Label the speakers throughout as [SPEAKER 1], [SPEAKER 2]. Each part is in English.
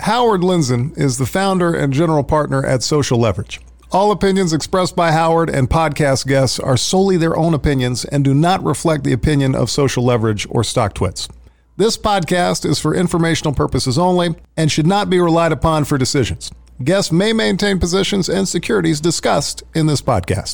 [SPEAKER 1] Howard Lindzen is the founder and general partner at Social Leverage. All opinions expressed by Howard and podcast guests are solely their own opinions and do not reflect the opinion of Social Leverage or StockTwits. This podcast is for informational purposes only and should not be relied upon for decisions. Guests may maintain positions and securities discussed in this podcast.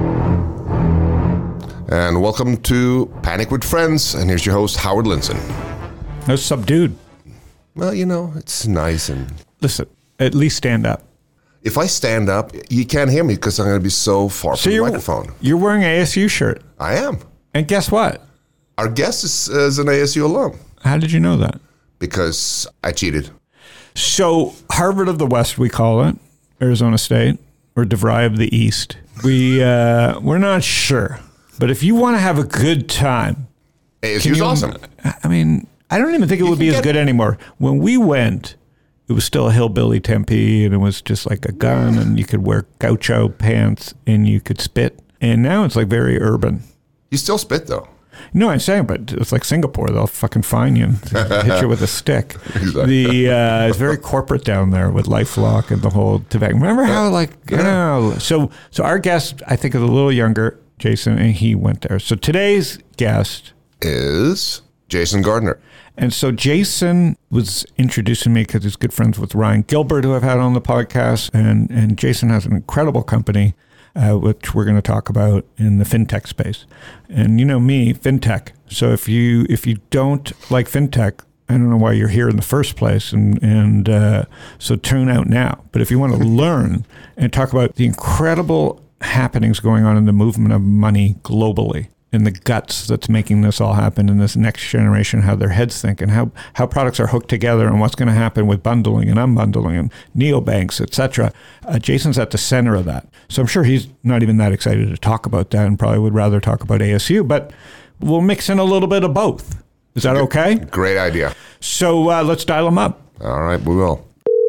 [SPEAKER 2] And welcome to Panic with Friends. And here's your host, Howard Lindzen.
[SPEAKER 3] That's subdued.
[SPEAKER 2] Well, you know, it's nice. And
[SPEAKER 3] listen, at least stand up.
[SPEAKER 2] If I stand up, you can't hear me because I'm going to be so far from the microphone.
[SPEAKER 3] You're wearing an ASU shirt.
[SPEAKER 2] I am.
[SPEAKER 3] And guess what?
[SPEAKER 2] Our guest is an ASU alum.
[SPEAKER 3] How did you know that?
[SPEAKER 2] Because I cheated.
[SPEAKER 3] So Harvard of the West, we call it, Arizona State, or DeVry of the East. We're not sure. But if you want to have a good time.
[SPEAKER 2] ASU's awesome.
[SPEAKER 3] I mean, I don't even think it would be as good anymore. When we went, it was still a hillbilly Tempe, and it was just like a gun, and you could wear gaucho pants, and you could spit. And now it's like very urban.
[SPEAKER 2] You still spit, though.
[SPEAKER 3] No, I'm saying, but it's like Singapore. They'll fucking fine you and hit you with a stick.
[SPEAKER 2] Exactly.
[SPEAKER 3] It's very corporate down there with LifeLock and the whole tobacco. Remember how, So our guest, I think, is a little younger, Jason, and he went there. So today's guest
[SPEAKER 2] is Jason Gardner.
[SPEAKER 3] And so Jason was introducing me because he's good friends with Ryan Gilbert, who I've had on the podcast. And Jason has an incredible company, which we're going to talk about in the fintech space. And you know me, fintech. So if you don't like fintech, I don't know why you're here in the first place. And so tune out now. But if you want to learn and talk about the incredible happenings going on in the movement of money globally, and the guts that's making this all happen in this next generation, how their heads think and how products are hooked together and what's going to happen with bundling and unbundling and neobanks, et cetera. Jason's at the center of that. So I'm sure he's not even that excited to talk about that and probably would rather talk about ASU, but we'll mix in a little bit of both. Is that okay?
[SPEAKER 2] Great idea.
[SPEAKER 3] So let's dial him up.
[SPEAKER 2] All right, we will.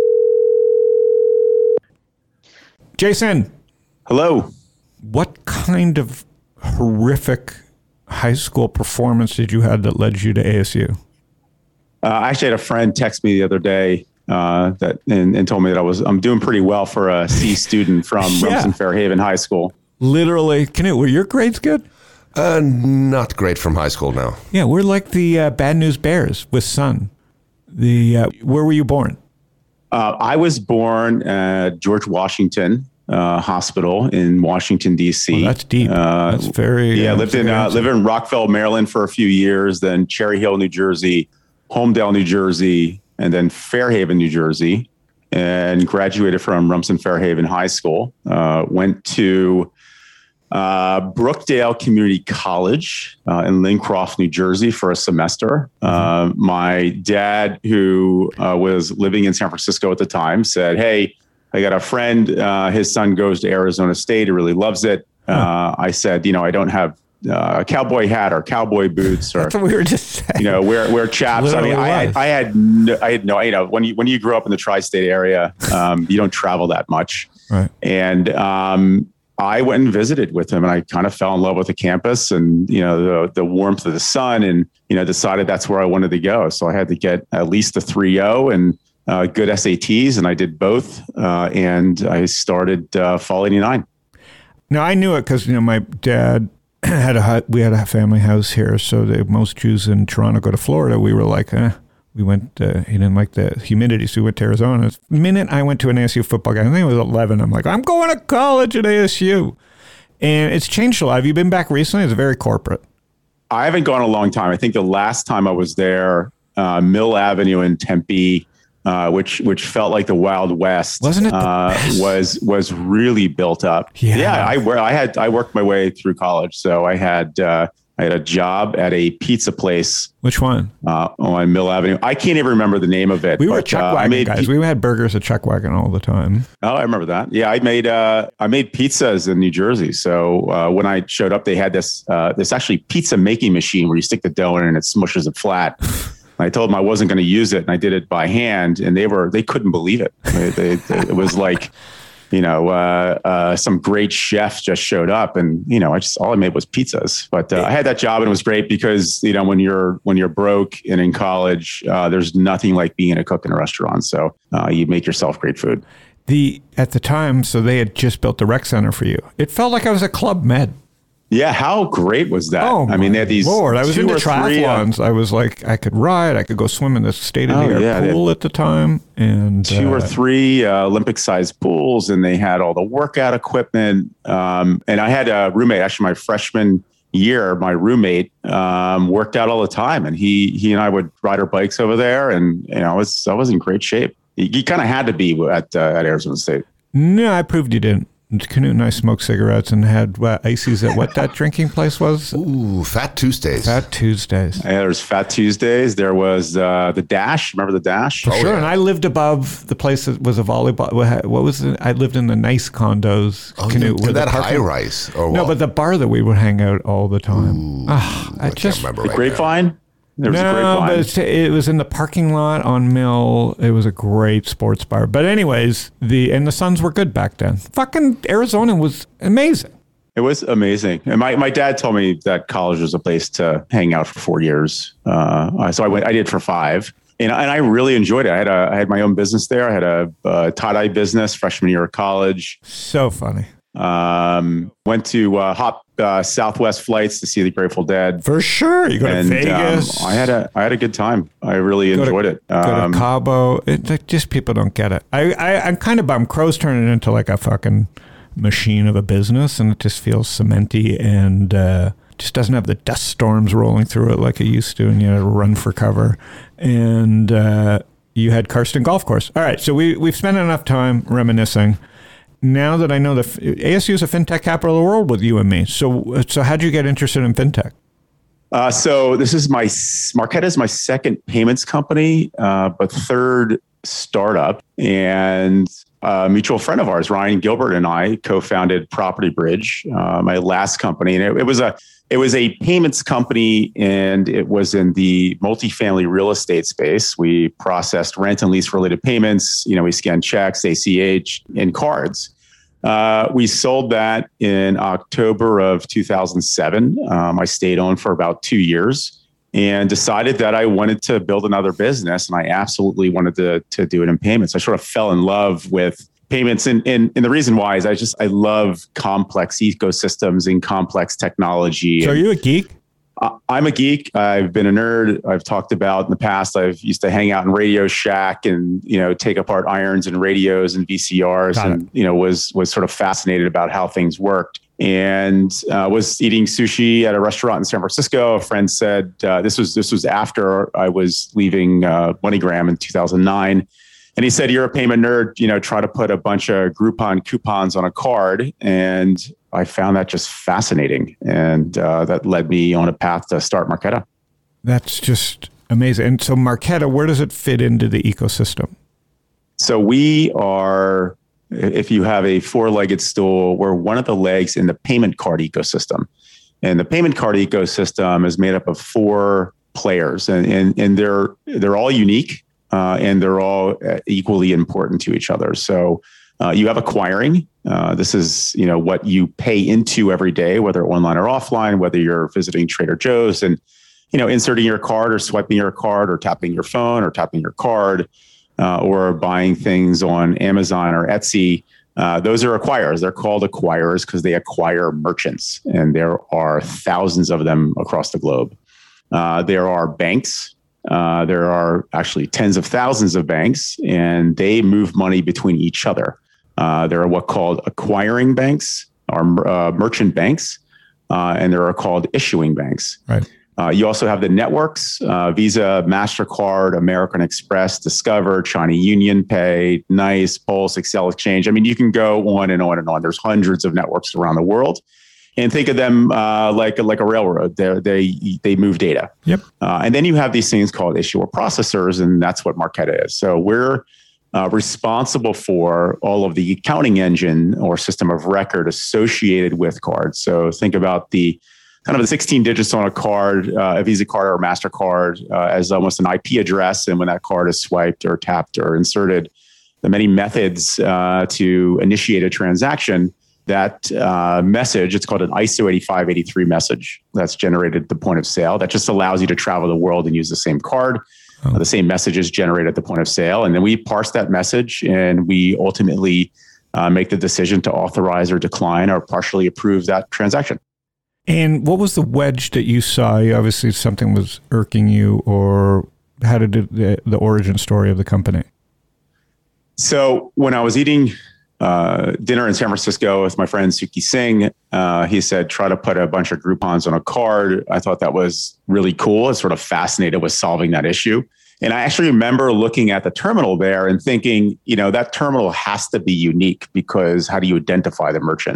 [SPEAKER 3] Jason.
[SPEAKER 4] Hello.
[SPEAKER 3] What kind of horrific high school performance did you have that led you to ASU?
[SPEAKER 4] I actually had a friend text me the other day and told me that I'm doing pretty well for a C student from Rumson Fairhaven High School.
[SPEAKER 3] Literally, were your grades good?
[SPEAKER 2] Not great from high school now.
[SPEAKER 3] Yeah, we're like the Bad News Bears with Sun. Where were you born?
[SPEAKER 4] I was born at George Washington Hospital in Washington, D.C.
[SPEAKER 3] Oh, that's deep. That's very...
[SPEAKER 4] Yeah, lived in Rockville, Maryland for a few years, then Cherry Hill, New Jersey, Holmdel, New Jersey, and then Fairhaven, New Jersey, and graduated from Rumson Fairhaven High School. Went to Brookdale Community College in Lincroft, New Jersey for a semester. My dad, who was living in San Francisco at the time, said, "Hey, I got a friend, his son goes to Arizona State. He really loves it." I said, I don't have a cowboy hat or cowboy boots or,
[SPEAKER 3] that's what we were just saying.
[SPEAKER 4] Wear chaps.
[SPEAKER 3] Literally
[SPEAKER 4] I had no, when you grow up in the tri-state area, you don't travel that much.
[SPEAKER 3] Right.
[SPEAKER 4] And I went and visited with him and I kind of fell in love with the campus and, the warmth of the sun and, decided that's where I wanted to go. So I had to get at least a 3.0 and good SATs, and I did both, and I started Fall 89.
[SPEAKER 3] Now, I knew it because, my dad we had a family house here, so most Jews in Toronto go to Florida. We were like, we went, he didn't like the humidity, so we went to Arizona. The minute I went to an ASU football game, I think it was 11, I'm like, I'm going to college at ASU. And it's changed a lot. Have you been back recently? It's very corporate.
[SPEAKER 4] I haven't gone a long time. I think the last time I was there, Mill Avenue in Tempe, which felt like the Wild West,
[SPEAKER 3] wasn't it?
[SPEAKER 4] Was really built up.
[SPEAKER 3] Yeah.
[SPEAKER 4] I worked my way through college, so I had a job at a pizza place.
[SPEAKER 3] Which one?
[SPEAKER 4] On Mill Avenue. I can't even remember the name of it.
[SPEAKER 3] We were Chuck Wagon guys. We had burgers at Chuck Wagon all the time.
[SPEAKER 4] Oh, I remember that. Yeah, I made pizzas in New Jersey. So when I showed up, they had this actually pizza making machine where you stick the dough in and it smushes it flat. I told them I wasn't going to use it, and I did it by hand, and they couldn't believe it. It was like some great chef just showed up, and all I made was pizzas. But I had that job, and it was great because when you're broke and in college, there's nothing like being a cook in a restaurant. So you make yourself great food.
[SPEAKER 3] At the time, so they had just built the rec center for you. It felt like I was at Club Med.
[SPEAKER 4] Yeah, how great was that?
[SPEAKER 3] Oh,
[SPEAKER 4] I mean, they had these.
[SPEAKER 3] Lord, I was into triathlons. I was like, I could ride, I could go swim in the state-of-the-art pool at the time, and
[SPEAKER 4] 2 or 3 Olympic-sized pools, and they had all the workout equipment. And I had a roommate. Actually, my freshman year, my roommate worked out all the time, and he and I would ride our bikes over there, and I was in great shape. You kind of had to be at Arizona State.
[SPEAKER 3] No, I proved you didn't. Canute and I smoked cigarettes and had ices at what that drinking place was?
[SPEAKER 2] Ooh, Fat Tuesdays.
[SPEAKER 3] Fat Tuesdays.
[SPEAKER 4] Yeah, there was Fat Tuesdays. There was the Dash. Remember the Dash?
[SPEAKER 3] For sure. Yeah. And I lived above the place that was a volleyball. What was it? I lived in the nice condos.
[SPEAKER 2] Canute. That high rise?
[SPEAKER 3] No, but the bar that we would hang out all the time.
[SPEAKER 2] Ooh, I can't remember.
[SPEAKER 4] The Grapevine?
[SPEAKER 3] There was a Grapevine. But it was in the parking lot on Mill. It was a great sports bar. But anyways, the Suns were good back then. Fucking Arizona was amazing.
[SPEAKER 4] It was amazing. And my dad told me that college was a place to hang out for 4 years. So I did for 5. And I really enjoyed it. I had my own business there. I had a tie-dye business freshman year of college.
[SPEAKER 3] So funny.
[SPEAKER 4] Went to hop Southwest flights to see the Grateful Dead.
[SPEAKER 3] For sure. You go to Vegas.
[SPEAKER 4] I had a good time. I really enjoyed it.
[SPEAKER 3] Go to Cabo. Just people don't get it. I'm kind of bummed. Crow's turning into like a fucking machine of a business, and it just feels cementy and just doesn't have the dust storms rolling through it like it used to, and you had to run for cover. And you had Karsten Golf Course. All right, so we've spent enough time reminiscing. Now that I know ASU is a fintech capital of the world with you and me. So how'd you get interested in fintech?
[SPEAKER 4] So this is Marqeta is my second payments company, but third startup. And a mutual friend of ours, Ryan Gilbert, and I co-founded Property Bridge, my last company. And it was a payments company, and it was in the multifamily real estate space. We processed rent and lease related payments. We scanned checks, ACH, and cards. We sold that in October of 2007. I stayed on for about 2 years and decided that I wanted to build another business, and I absolutely wanted to do it in payments. I sort of fell in love with payments, and the reason why is I love complex ecosystems and complex technology.
[SPEAKER 3] So are you a geek?
[SPEAKER 4] I'm a geek. I've been a nerd. I've talked about in the past, I've used to hang out in Radio Shack and, take apart irons and radios and VCRs and, was sort of fascinated about how things worked, and was eating sushi at a restaurant in San Francisco. A friend said, this was after I was leaving MoneyGram in 2009. And he said, "You're a payment nerd, try to put a bunch of Groupon coupons on a card." And I found that just fascinating. And that led me on a path to start Marqeta.
[SPEAKER 3] That's just amazing. And so Marqeta, where does it fit into the ecosystem?
[SPEAKER 4] So we are, if you have a 4-legged stool, we're one of the legs in the payment card ecosystem. And the payment card ecosystem is made up of 4 players, and they're all unique. And they're all equally important to each other. So you have acquiring. This is what you pay into every day, whether online or offline, whether you're visiting Trader Joe's and inserting your card or swiping your card or tapping your phone or tapping your card or buying things on Amazon or Etsy. Those are acquirers. They're called acquirers because they acquire merchants, and there are thousands of them across the globe. There are banks. There are actually tens of thousands of banks, and they move money between each other. There are what called acquiring banks or merchant banks, and there are called issuing banks.
[SPEAKER 3] Right.
[SPEAKER 4] You also have the networks, Visa, MasterCard, American Express, Discover, China Union Pay, NICE, Pulse, Excel Exchange. I mean, you can go on and on and on. There's hundreds of networks around the world. And think of them like a railroad. They move data.
[SPEAKER 3] Yep.
[SPEAKER 4] And then you have these things called issuer processors, and that's what Marqeta is. So we're responsible for all of the accounting engine or system of record associated with cards. So think about the 16 digits on a card, a Visa card or a MasterCard, as almost an IP address. And when that card is swiped or tapped or inserted, many methods to initiate a transaction, that message, it's called an ISO 8583 message that's generated at the point of sale. That just allows you to travel the world and use the same card. The same message is generated at the point of sale. And then we parse that message and we ultimately make the decision to authorize or decline or partially approve that transaction.
[SPEAKER 3] And what was the wedge that you saw? Obviously, something was irking you, or how did the origin story of the company?
[SPEAKER 4] So when I was eating dinner in San Francisco with my friend Suki Singh, he said, try to put a bunch of Groupons on a card. I thought that was really cool. I was sort of fascinated with solving that issue. And I actually remember looking at the terminal there and thinking, that terminal has to be unique, because how do you identify the merchant?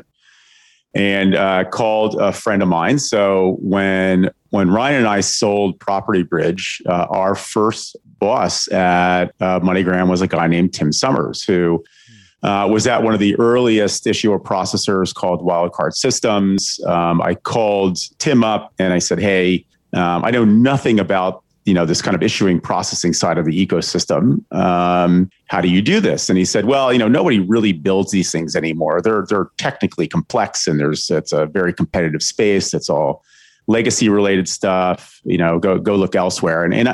[SPEAKER 4] And called a friend of mine. So when Ryan and I sold Property Bridge, our first boss at MoneyGram was a guy named Tim Summers, who was at one of the earliest issuer processors called Wildcard Systems. I called Tim up and I said, hey, I know nothing about this kind of issuing processing side of the ecosystem. How do you do this? And he said, well, nobody really builds these things anymore. They're technically complex, and it's a very competitive space. It's all legacy related stuff. Go look elsewhere. And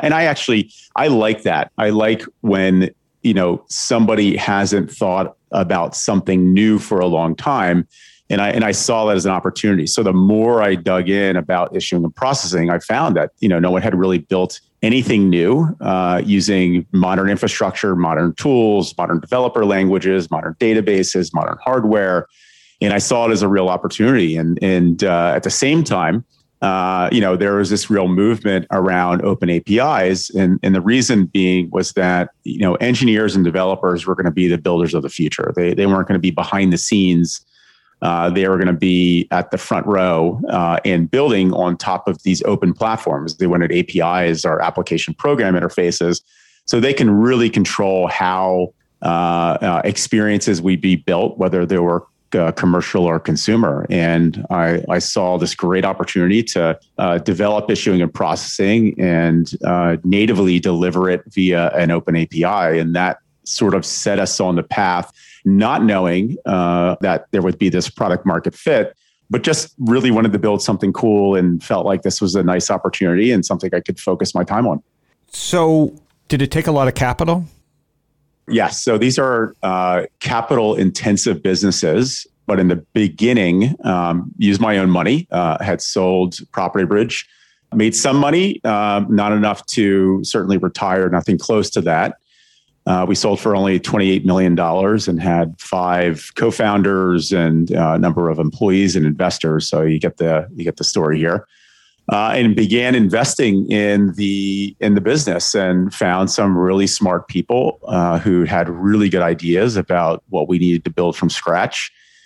[SPEAKER 4] I like that. I like when somebody hasn't thought about something new for a long time. And I saw that as an opportunity. So the more I dug in about issuing and processing, I found that, no one had really built anything new using modern infrastructure, modern tools, modern developer languages, modern databases, modern hardware. And I saw it as a real opportunity. And at the same time, there was this real movement around open APIs. And the reason being was that, engineers and developers were going to be the builders of the future. They weren't going to be behind the scenes. They were going to be at the front row and building on top of these open platforms. They wanted APIs or application program interfaces, so they can really control how experiences would be built, whether they were commercial or consumer. And I saw this great opportunity to develop issuing and processing and natively deliver it via an open API. And that sort of set us on the path, not knowing that there would be this product market fit, but just really wanted to build something cool and felt like this was a nice opportunity and something I could focus my time on.
[SPEAKER 3] So did it take a lot of capital?
[SPEAKER 4] Yes. So these are capital intensive businesses, but in the beginning, used my own money, had sold Property Bridge, made some money, not enough to certainly retire, nothing close to that. We sold for only $28 million and had 5 co-founders and a number of employees and investors. So you get the story here. And began investing in the business and found some really smart people who had really good ideas about what we needed to build from scratch.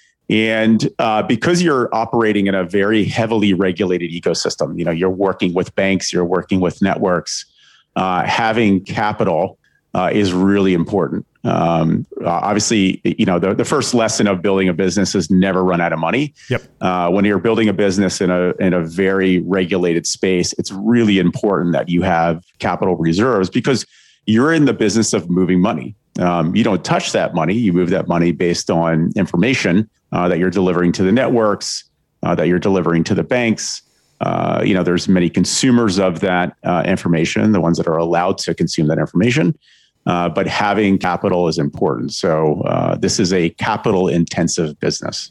[SPEAKER 4] And because you're operating in a very heavily regulated ecosystem, you're working with banks, you're working with networks, having capital is really important. Obviously, the first lesson of building a business is never run out of money.
[SPEAKER 3] Yep.
[SPEAKER 4] When you're building a business in a very regulated space, it's really important that you have capital reserves, because you're in the business of moving money. You don't touch that money. You move that money based on information that you're delivering to the networks, that you're delivering to the banks. There's many consumers of that information, the ones that are allowed to consume that information. But having capital is important. So this is a capital intensive business.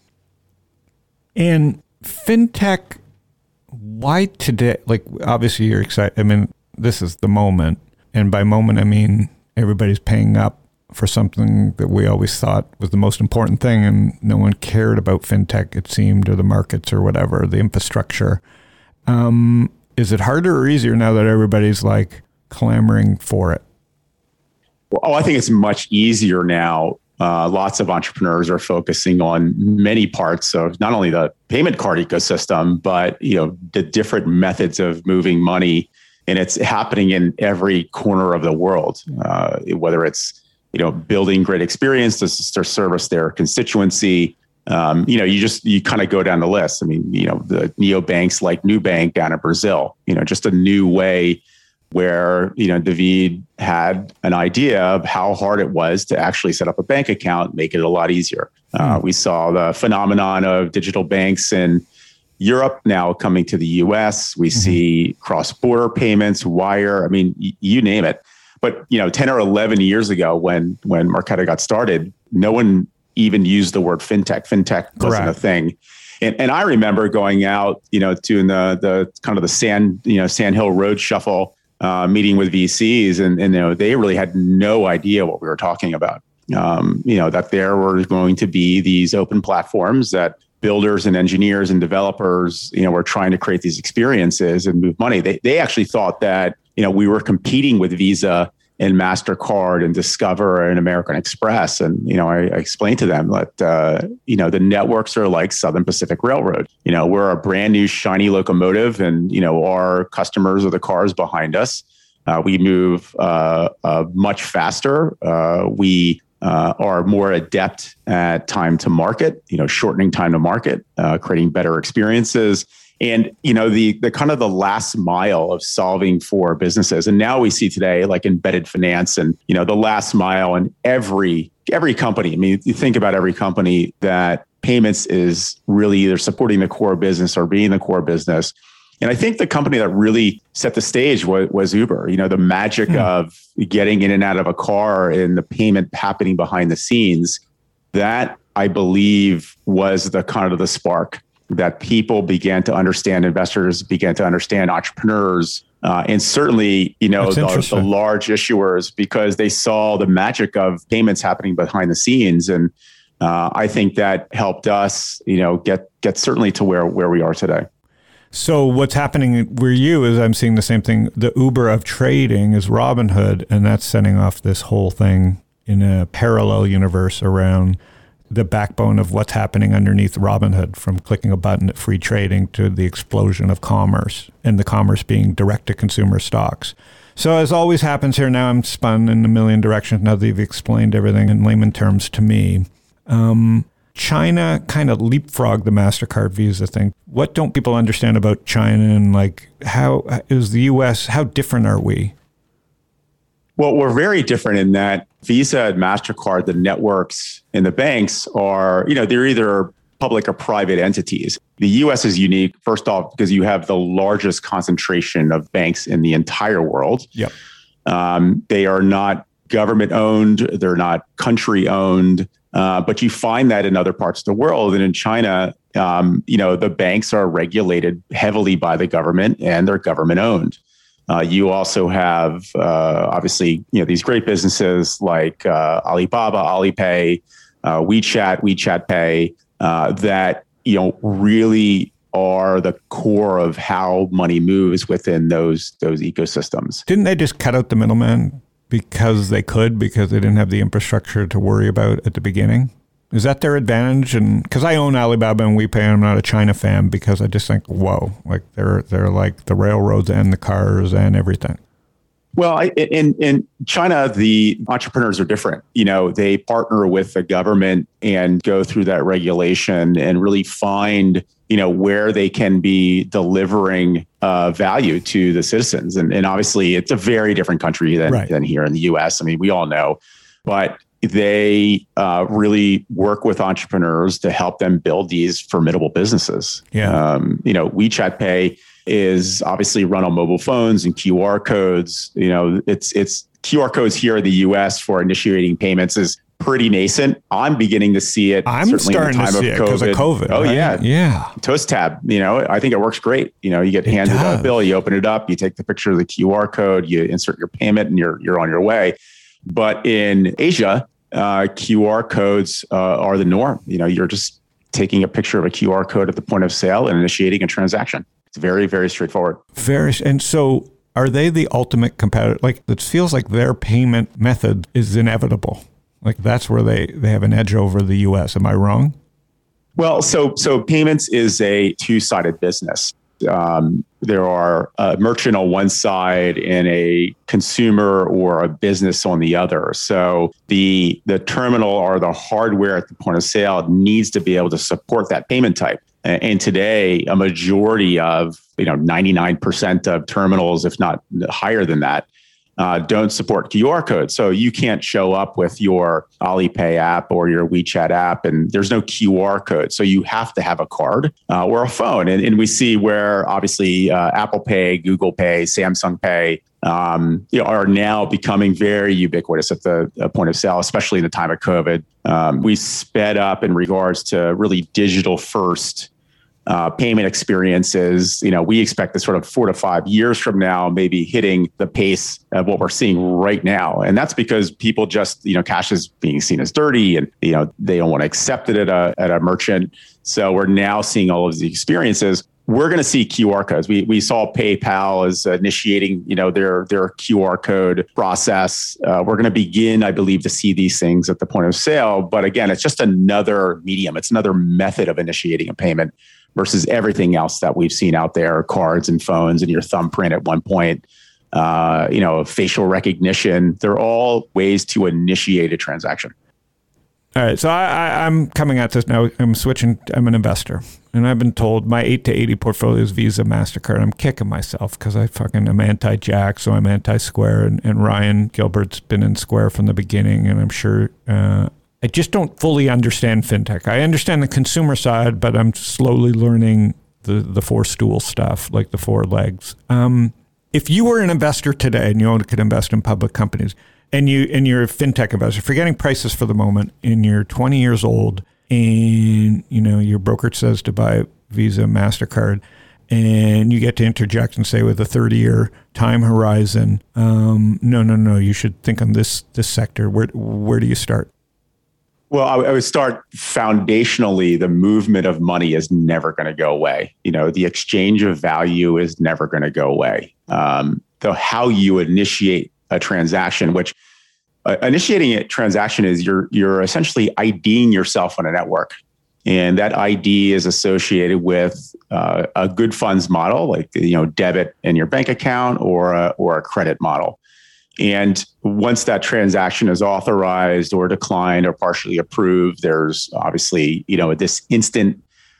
[SPEAKER 3] And fintech, why today? Like, obviously you're excited. I mean, this is the moment. And by moment, I mean, everybody's paying up for something that we always thought was the most important thing. And no one cared about fintech, it seemed, or the markets or whatever, the infrastructure. Is it harder or easier now that everybody's like clamoring for it?
[SPEAKER 4] Well, I think it's much easier now. Lots of entrepreneurs are focusing on many parts of not only the payment card ecosystem, but the different methods of moving money, and it's happening in every corner of the world. Whether it's building great experience to service their constituency, you kind of go down the list. I mean, the neobanks like Nubank down in Brazil, just a new way where, David had an idea of how hard it was to actually set up a bank account, make it a lot easier. We saw the phenomenon of digital banks in Europe now coming to the US. We see cross-border payments, wire, you name it. But, 10 or 11 years ago when Marqeta got started, no one even used the word fintech. Fintech wasn't a thing. And I remember going out, doing the kind of the Sand Hill Road Shuffle, meeting with VCs, and they really had no idea what we were talking about. That there were going to be these open platforms that builders and engineers and developers, were trying to create these experiences and move money. They actually thought that, we were competing with Visa and MasterCard and Discover and American Express. And, I explained to them that, the networks are like Southern Pacific Railroad. We're a brand new shiny locomotive and, our customers are the cars behind us. We move much faster. We are more adept at time to market, shortening time to market, creating better experiences. And, the kind of the last mile of solving for businesses. And now we see today, like embedded finance and, the last mile in every company. You think about every company that payments is really either supporting the core business or being the core business. And I think the company that really set the stage was Uber. The magic of getting in and out of a car and the payment happening behind the scenes, that I believe was the kind of the spark that people began to understand, investors began to understand, entrepreneurs, and certainly, the large issuers, because they saw the magic of payments happening behind the scenes. And I think that helped us, get certainly to where we are today.
[SPEAKER 3] So what's happening where you is I'm seeing the same thing. The Uber of trading is Robinhood, and that's setting off this whole thing in a parallel universe around the backbone of what's happening underneath Robinhood, from clicking a button at free trading to the explosion of commerce, and the commerce being direct-to-consumer stocks. So as always happens here, now I'm spun in a million directions now that you've explained everything in layman terms to me. China kind of leapfrogged the MasterCard Visa thing. What don't people understand about China, and how is the U.S., how different are we?
[SPEAKER 4] Well, we're very different in that Visa and MasterCard, the networks and the banks are, they're either public or private entities. The U.S. is unique, first off, because you have the largest concentration of banks in the entire world.
[SPEAKER 3] Yep.
[SPEAKER 4] They are not government owned. They're not country owned. But you find that in other parts of the world. And in China, the banks are regulated heavily by the government and they're government owned. You also have, obviously, these great businesses like Alibaba, Alipay, WeChat Pay, that, really are the core of how money moves within those ecosystems.
[SPEAKER 3] Didn't they just cut out the middleman because they didn't have the infrastructure to worry about at the beginning? Is that their advantage? And because I own Alibaba and WePay, and I'm not a China fan because I just think, whoa, like they're like the railroads and the cars and everything.
[SPEAKER 4] Well, in China, the entrepreneurs are different. They partner with the government and go through that regulation and really find, where they can be delivering value to the citizens. And obviously, it's a very different country than here in the U.S. We all know, but they really work with entrepreneurs to help them build these formidable businesses.
[SPEAKER 3] Yeah.
[SPEAKER 4] WeChat Pay is obviously run on mobile phones and QR codes. It's QR codes here in the US for initiating payments is pretty nascent. I'm beginning to see it.
[SPEAKER 3] I'm starting to see it because of COVID.
[SPEAKER 4] Oh,
[SPEAKER 3] right?
[SPEAKER 4] Yeah. Toast Tab, I think it works great. You get handed a bill, you open it up, you take the picture of the QR code, you insert your payment, and you're on your way. But in Asia, QR codes are the norm. You're just taking a picture of a QR code at the point of sale and initiating a transaction. It's very, very straightforward.
[SPEAKER 3] And so are they the ultimate competitor? Like, it feels like their payment method is inevitable. Like, that's where they have an edge over the US. Am I wrong?
[SPEAKER 4] Well, so payments is a two-sided business. there are a merchant on one side and a consumer or a business on the other. So the terminal or the hardware at the point of sale needs to be able to support that payment type. And today, a majority of 99% of terminals, if not higher than that, don't support QR codes. So you can't show up with your Alipay app or your WeChat app and there's no QR code. So you have to have a card or a phone. And we see where obviously Apple Pay, Google Pay, Samsung Pay are now becoming very ubiquitous at the point of sale, especially in the time of COVID. We sped up in regards to really digital first payment experiences. We expect this sort of 4 to 5 years from now, maybe hitting the pace of what we're seeing right now. And that's because people just, cash is being seen as dirty and, they don't want to accept it at a merchant. So we're now seeing all of these experiences. We're going to see QR codes. We saw PayPal as initiating, their QR code process. We're going to begin, I believe, to see these things at the point of sale. But again, it's just another medium. It's another method of initiating a payment versus everything else that we've seen out there, cards and phones and your thumbprint at one point, facial recognition. They're all ways to initiate a transaction.
[SPEAKER 3] All right. So I'm coming at this now. I'm switching. I'm an investor. And I've been told my 8 to 80 portfolio is Visa, MasterCard. I'm kicking myself because I'm anti-Jack, so I'm anti-Square. And Ryan Gilbert's been in Square from the beginning. And I'm sure I just don't fully understand fintech. I understand the consumer side, but I'm slowly learning the four stool stuff, like the four legs. If you were an investor today and you could invest in public companies, and you're a fintech investor, forgetting prices for the moment, and you're 20 years old, and your brokerage says to buy Visa, MasterCard, and you get to interject and say with a 30-year time horizon, no, you should think on this sector. Where do you start?
[SPEAKER 4] Well, I would start foundationally. The movement of money is never going to go away. The exchange of value is never going to go away. So how you initiate a transaction, which initiating a transaction is you're essentially IDing yourself on a network. And that ID is associated with a good funds model, like debit in your bank account or a credit model. And once that transaction is authorized or declined or partially approved, there's obviously, this instant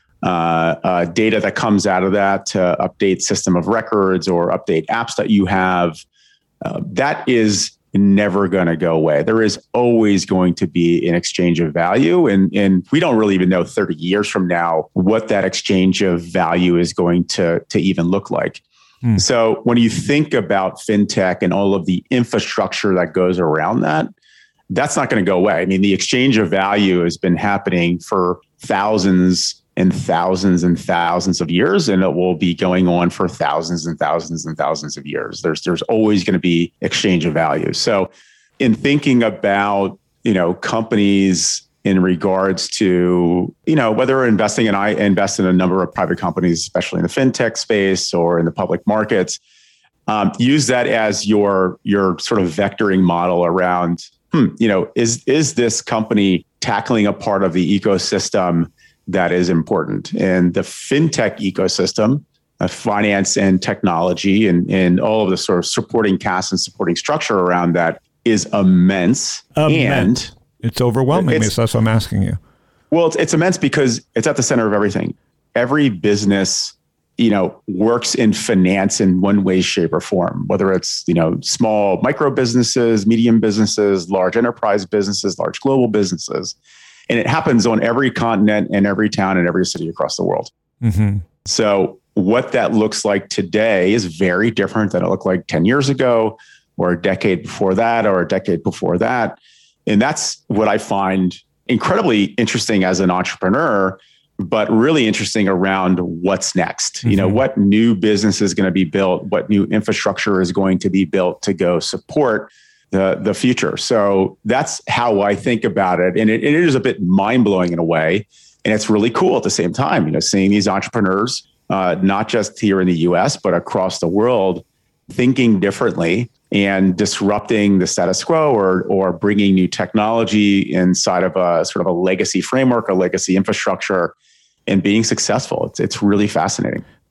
[SPEAKER 4] data that comes out of that to update system of records or update apps that you have. That is never going to go away. There is always going to be an exchange of value. And we don't really even know 30 years from now what that exchange of value is going to even look like. So when you think about fintech and all of the infrastructure that goes around that, that's not going to go away. I mean, the exchange of value has been happening for thousands and thousands and thousands of years, and it will be going on for thousands and thousands and thousands of years. There's always going to be exchange of value. So in thinking about, companies in regards to, whether investing, and I invest in a number of private companies, especially in the fintech space or in the public markets, use that as your sort of vectoring model around, is this company tackling a part of the ecosystem that is important? And the fintech ecosystem, finance and technology and all of the sort of supporting cast and supporting structure around that is immense. And
[SPEAKER 3] it's overwhelming me, so that's what I'm asking you.
[SPEAKER 4] Well, it's immense because it's at the center of everything. Every business, works in finance in one way, shape, or form, whether it's, small micro businesses, medium businesses, large enterprise businesses, large global businesses. And it happens on every continent and every town and every city across the world. Mm-hmm. So what that looks like today is very different than it looked like 10 years ago or a decade before that or a decade before that. And that's what I find incredibly interesting as an entrepreneur, but really interesting around what's next. Mm-hmm. What new business is going to be built, what new infrastructure is going to be built to go support the future. So that's how I think about it. And it is a bit mind-blowing in a way. And it's really cool at the same time, seeing these entrepreneurs, not just here in the US, but across the world, thinking differently and disrupting the status quo or bringing new technology inside of a sort of a legacy framework, a legacy infrastructure, and being successful. It's really fascinating.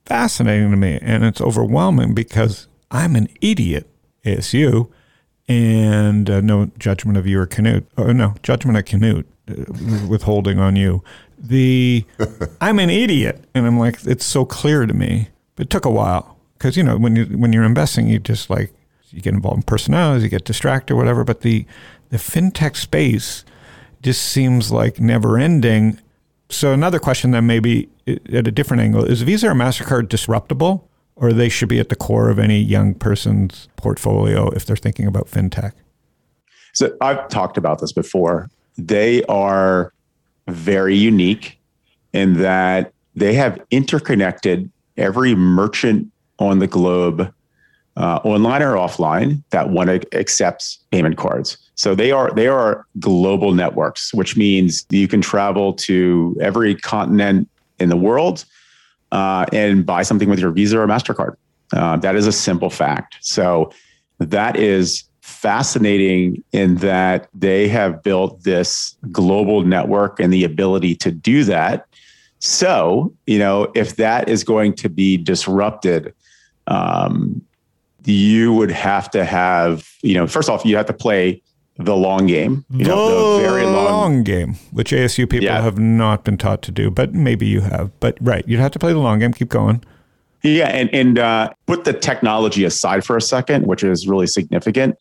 [SPEAKER 3] fascinating to me, and it's overwhelming because I'm an idiot, ASU, and no judgment of you or Canute. Oh, no, judgment of Canute, withholding on you. I'm an idiot, and I'm like, it's so clear to me. But it took a while because, when you're investing, you just like, you get involved in personalities, you get distracted or whatever. But the fintech space just seems like never ending. So another question then maybe at a different angle, is Visa or MasterCard disruptable, or they should be at the core of any young person's portfolio if they're thinking about fintech?
[SPEAKER 4] So I've talked about this before. They are very unique in that they have interconnected every merchant on the globe, online or offline, that accepts payment cards. So they are global networks, which means you can travel to every continent in the world and buy something with your Visa or MasterCard. That is a simple fact. So that is fascinating in that they have built this global network and the ability to do that. So, if that is going to be disrupted, you would have to have, first off, you have to play the long game,
[SPEAKER 3] the very long game, which ASU people have not been taught to do, but maybe you have. But right, you'd have to play the long game. Keep going.
[SPEAKER 4] Yeah, and put the technology aside for a second, which is really significant.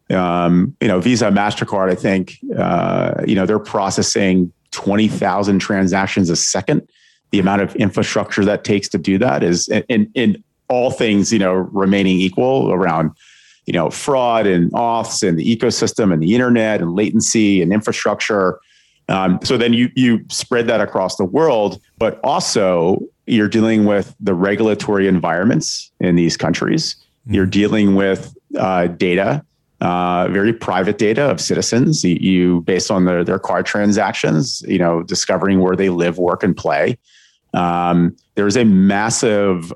[SPEAKER 4] Visa, MasterCard, I think, they're processing 20,000 transactions a second. The amount of infrastructure that takes to do that is, in all things, remaining equal around, fraud and auths and the ecosystem and the internet and latency and infrastructure. So then you spread that across the world, but also you're dealing with the regulatory environments in these countries. Mm-hmm. You're dealing with data, very private data of citizens. You based on their card transactions, discovering where they live, work, and play. There's a massive,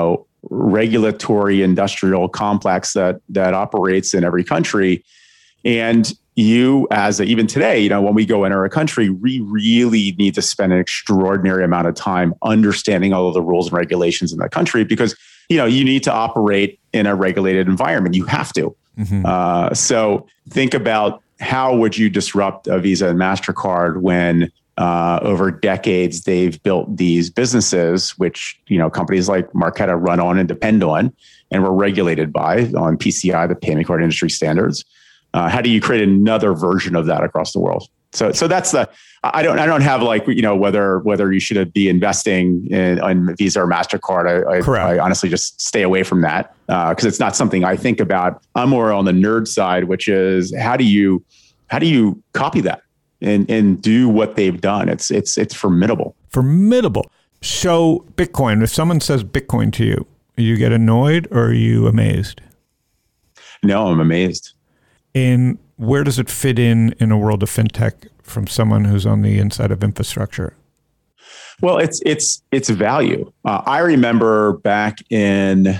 [SPEAKER 4] regulatory industrial complex that operates in every country. And you, even today, when we go enter a country, we really need to spend an extraordinary amount of time understanding all of the rules and regulations in that country because, you need to operate in a regulated environment. You have to. Mm-hmm. So think about how would you disrupt a Visa and MasterCard when over decades, they've built these businesses, which, companies like Marqeta run on and depend on, and were regulated by on PCI, the payment card industry standards. How do you create another version of that across the world? So that's I don't have whether you should be investing in Visa or MasterCard. I honestly just stay away from that because it's not something I think about. I'm more on the nerd side, which is how do you copy that? And do what they've done. It's formidable.
[SPEAKER 3] Formidable. So Bitcoin, if someone says Bitcoin to you, you get annoyed or are you amazed?
[SPEAKER 4] No, I'm amazed.
[SPEAKER 3] And where does it fit in a world of fintech from someone who's on the inside of infrastructure?
[SPEAKER 4] Well, it's value. I remember back in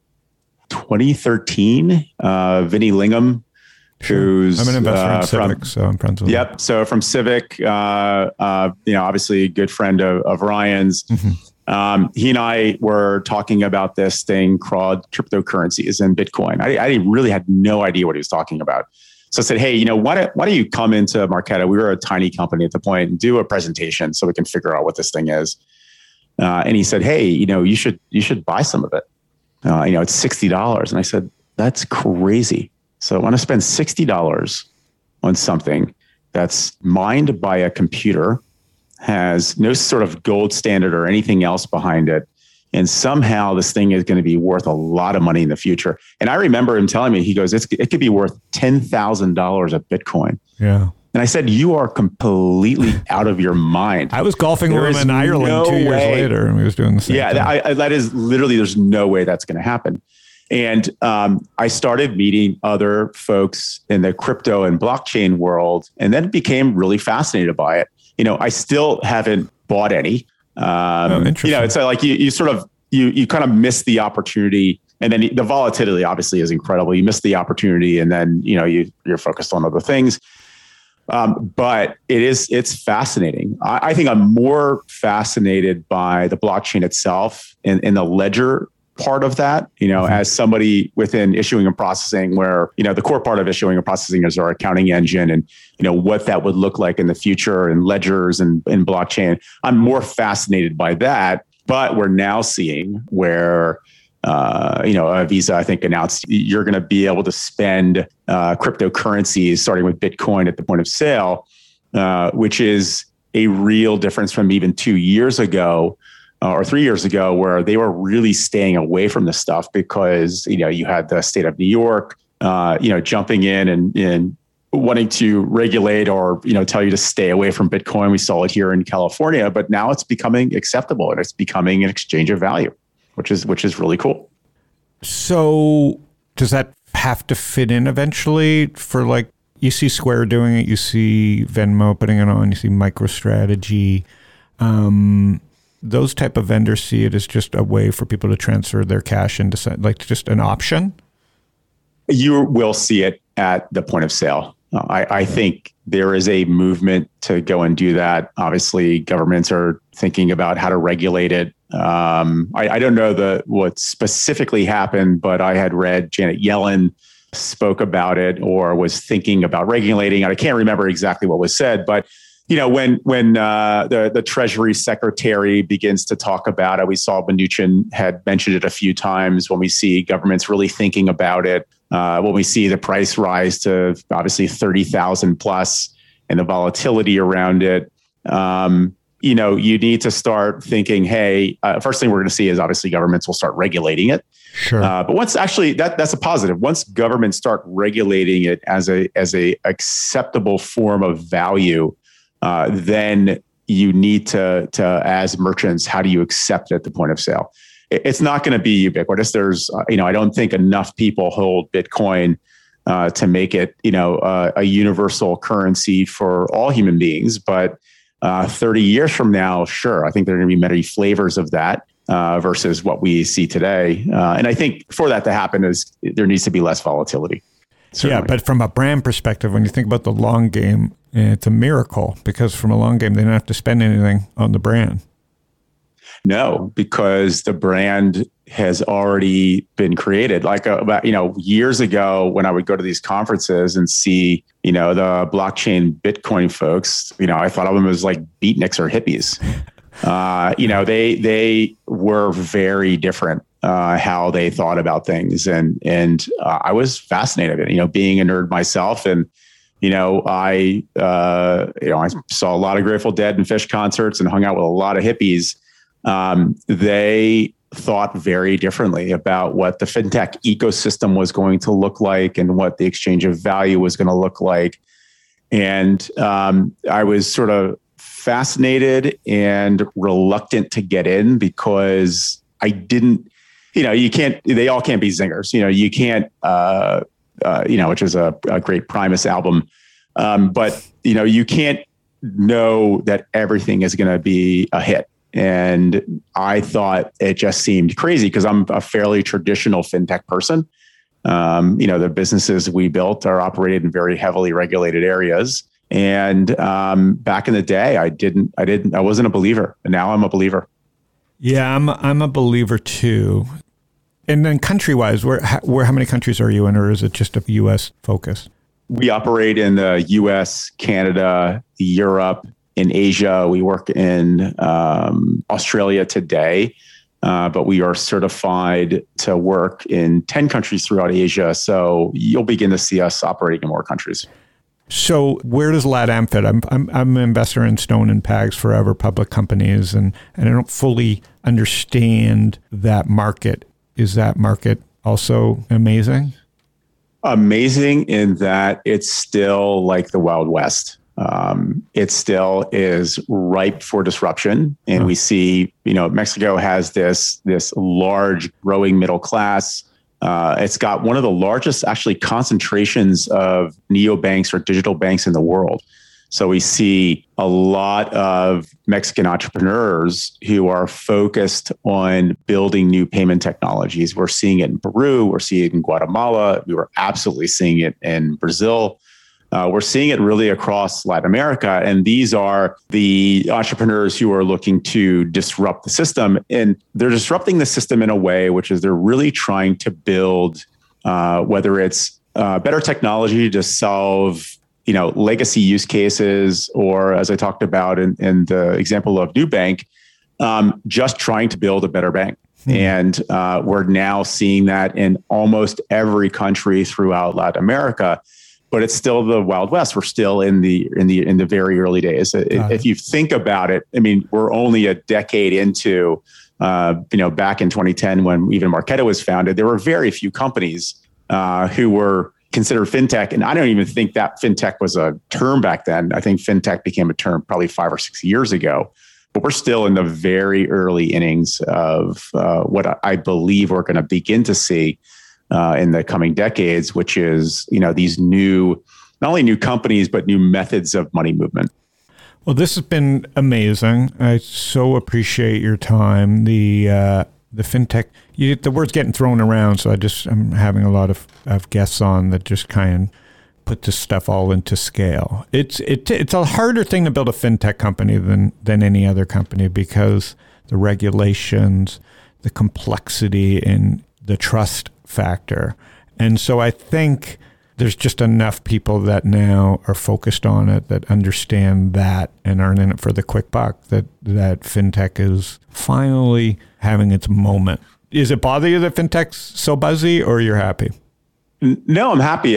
[SPEAKER 4] 2013, Vinny Lingham, who's
[SPEAKER 3] I'm an investor in Civic, so I'm friends with him.
[SPEAKER 4] Yep. So from Civic, obviously a good friend of Ryan's. Mm-hmm. He and I were talking about this thing called cryptocurrencies and Bitcoin. I really had no idea what he was talking about. So I said, hey, why don't you come into Marqeta? We were a tiny company at the point and do a presentation so we can figure out what this thing is. And he said, hey, you should buy some of it. It's $60. And I said, that's crazy. So I want to spend $60 on something that's mined by a computer, has no sort of gold standard or anything else behind it. And somehow this thing is going to be worth a lot of money in the future. And I remember him telling me, he goes, it could be worth $10,000 a Bitcoin.
[SPEAKER 3] Yeah.
[SPEAKER 4] And I said, you are completely out of your mind.
[SPEAKER 3] I was golfing with him in Ireland 2 years later and we was doing the same thing.
[SPEAKER 4] Yeah, that is literally, there's no way that's going to happen. And I started meeting other folks in the crypto and blockchain world, and then became really fascinated by it. I still haven't bought any.
[SPEAKER 3] Interesting.
[SPEAKER 4] It's like you kind of miss the opportunity, and then the volatility obviously is incredible. You miss the opportunity, and then you're focused on other things. But it's fascinating. I think I'm more fascinated by the blockchain itself and the ledger part of that, as somebody within issuing and processing, where, the core part of issuing and processing is our accounting engine, and, what that would look like in the future, and ledgers and blockchain. I'm more fascinated by that. But we're now seeing where, Visa, I think, announced you're going to be able to spend cryptocurrencies, starting with Bitcoin, at the point of sale, which is a real difference from even 2 years ago or 3 years ago, where they were really staying away from this stuff because, you had the state of New York, jumping in and wanting to regulate or, tell you to stay away from Bitcoin. We saw it here in California, but now it's becoming acceptable and it's becoming an exchange of value, which is really cool.
[SPEAKER 3] So does that have to fit in eventually for, like, you see Square doing it, you see Venmo putting it on, you see MicroStrategy, those type of vendors see it as just a way for people to transfer their cash into, like, just an option?
[SPEAKER 4] You will see it at the point of sale. I think there is a movement to go and do that. Obviously, governments are thinking about how to regulate it. I don't know what specifically happened, but I had read Janet Yellen spoke about it or was thinking about regulating. I can't remember exactly what was said, but when the Treasury Secretary begins to talk about it, we saw Mnuchin had mentioned it a few times. When we see governments really thinking about it, when we see the price rise to obviously 30,000 plus and the volatility around it, you need to start thinking, hey, first thing we're going to see is obviously governments will start regulating it.
[SPEAKER 3] Sure.
[SPEAKER 4] But once actually that's a positive. Once governments start regulating it as a acceptable form of value, then you need to, as merchants, how do you accept it at the point of sale? It's not going to be ubiquitous. There's, I don't think enough people hold Bitcoin to make it, a universal currency for all human beings. But 30 years from now, sure, I think there are going to be many flavors of that versus what we see today. And I think for that to happen, there needs to be less volatility. Certainly.
[SPEAKER 3] Yeah, but from a brand perspective, when you think about the long game, it's a miracle because from a long game, they don't have to spend anything on the brand.
[SPEAKER 4] No, because the brand has already been created. Like about years ago, when I would go to these conferences and see the blockchain Bitcoin folks, I thought of them as like beatniks or hippies. They were very different how they thought about things, and I was fascinated. Being a nerd myself, and I saw a lot of Grateful Dead and Phish concerts and hung out with a lot of hippies. They thought very differently about what the fintech ecosystem was going to look like and what the exchange of value was going to look like. And I was sort of fascinated and reluctant to get in because I didn't, they all can't be zingers. You can't, which is a great Primus album. But you can't know that everything is going to be a hit. And I thought it just seemed crazy because I'm a fairly traditional fintech person. The businesses we built are operated in very heavily regulated areas. And back in the day, I wasn't a believer. And now I'm a believer.
[SPEAKER 3] Yeah, I'm a believer too. And then country-wise, where how many countries are you in, or is it just a U.S. focus?
[SPEAKER 4] We operate in the U.S., Canada, Europe, in Asia. We work in Australia today, but we are certified to work in 10 countries throughout Asia. So you'll begin to see us operating in more countries.
[SPEAKER 3] So where does LATAM fit? I'm an investor in Stone and Pags Forever, public companies, and I don't fully understand that market. Is that market also amazing?
[SPEAKER 4] Amazing in that it's still like the Wild West. It still is ripe for disruption. And we see, Mexico has this large growing middle class. It's got one of the largest actually concentrations of neobanks or digital banks in the world. So we see a lot of Mexican entrepreneurs who are focused on building new payment technologies. We're seeing it in Peru. We're seeing it in Guatemala. We were absolutely seeing it in Brazil. We're seeing it really across Latin America. And these are the entrepreneurs who are looking to disrupt the system. And they're disrupting the system in a way, which is they're really trying to build, whether it's better technology to solve legacy use cases, or as I talked about in the example of Nubank, just trying to build a better bank. And we're now seeing that in almost every country throughout Latin America, but it's still the Wild West. We're still in the very early days. If you think about it, I mean, we're only a decade into, back in 2010 when even Marqeta was founded, there were very few companies who were considered fintech. And I don't even think that fintech was a term back then. I think fintech became a term probably 5 or 6 years ago. But we're still in the very early innings of what I believe we're going to begin to see in the coming decades, which is, these new, not only new companies, but new methods of money movement.
[SPEAKER 3] Well, this has been amazing. I so appreciate your time. The fintech, the word's getting thrown around, so I'm having a lot of guests on that just kind of put this stuff all into scale. It's a harder thing to build a fintech company than any other company, because the regulations, the complexity, and the trust factor. And so I think there's just enough people that now are focused on it, that understand that and aren't in it for the quick buck, that fintech is finally having its moment. Is it bother you that fintech's so buzzy, or you're happy?
[SPEAKER 4] No, I'm happy.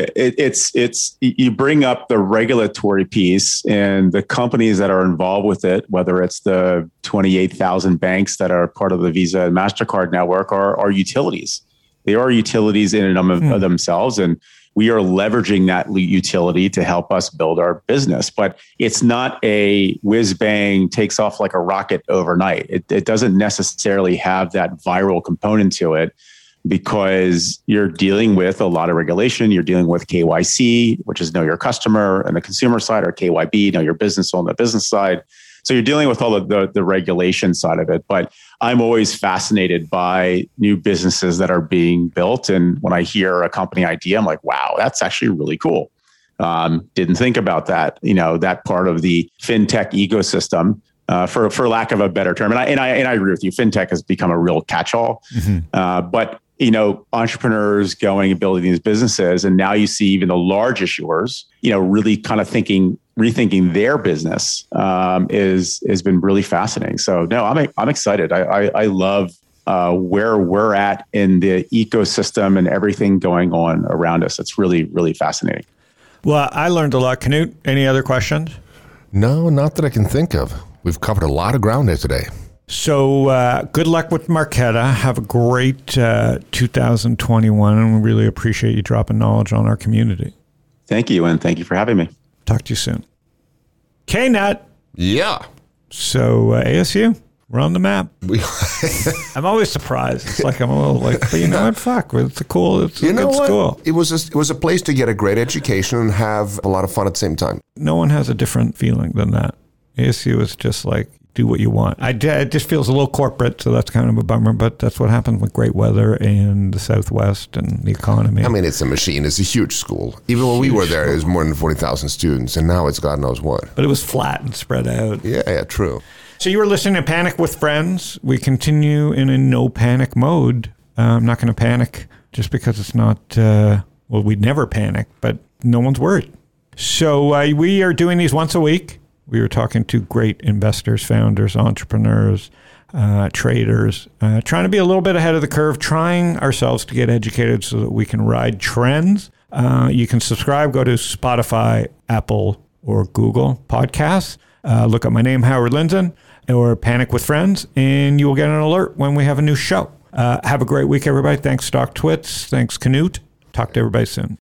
[SPEAKER 4] It's you bring up the regulatory piece and the companies that are involved with it, whether it's the 28,000 banks that are part of the Visa and MasterCard network, are utilities. They are utilities in and of themselves. And we are leveraging that utility to help us build our business. But it's not a whiz bang, takes off like a rocket overnight. It doesn't necessarily have that viral component to it, because you're dealing with a lot of regulation. You're dealing with KYC, which is know your customer on the consumer side, or KYB, know your business on the business side. So you're dealing with all of the regulation side of it. But I'm always fascinated by new businesses that are being built. And when I hear a company idea, I'm like, wow, that's actually really cool. Didn't think about that, that part of the fintech ecosystem. For lack of a better term, and I agree with you. Fintech has become a real catch-all, but entrepreneurs going and building these businesses, and now you see even the large issuers, really kind of rethinking their business has been really fascinating. So no, I'm excited. I love where we're at in the ecosystem and everything going on around us. It's really, really fascinating.
[SPEAKER 3] Well, I learned a lot. Knut, any other questions?
[SPEAKER 2] No, not that I can think of. We've covered a lot of ground here today.
[SPEAKER 3] So good luck with Marqeta. Have a great 2021, and we really appreciate you dropping knowledge on our community.
[SPEAKER 4] Thank you, and thank you for having me.
[SPEAKER 3] Talk to you soon. K-Nut.
[SPEAKER 2] Yeah.
[SPEAKER 3] So ASU, we're on the map. I'm always surprised. It's like I'm a little like, but you know what? Fuck, it's a good school.
[SPEAKER 2] It was a place to get a great education and have a lot of fun at the same time.
[SPEAKER 3] No one has a different feeling than that. ASU is just like, do what you want. It just feels a little corporate, so that's kind of a bummer, but that's what happens with great weather and the Southwest and the economy.
[SPEAKER 2] I mean, it's a machine. It's a huge school. Even when we were there, it was more than 40,000 students, and now it's God knows what.
[SPEAKER 3] But it was flat and spread out.
[SPEAKER 2] Yeah, true.
[SPEAKER 3] So you were listening to Panic with Friends. We continue in a no panic mode. I'm not going to panic just because it's not, we'd never panic, but no one's worried. So we are doing these once a week. We were talking to great investors, founders, entrepreneurs, traders, trying to be a little bit ahead of the curve, trying ourselves to get educated so that we can ride trends. You can subscribe, go to Spotify, Apple, or Google Podcasts. Look up my name, Howard Lindzen, or Panic with Friends, and you will get an alert when we have a new show. Have a great week, everybody. Thanks, StockTwits. Thanks, Knut. Talk to everybody soon.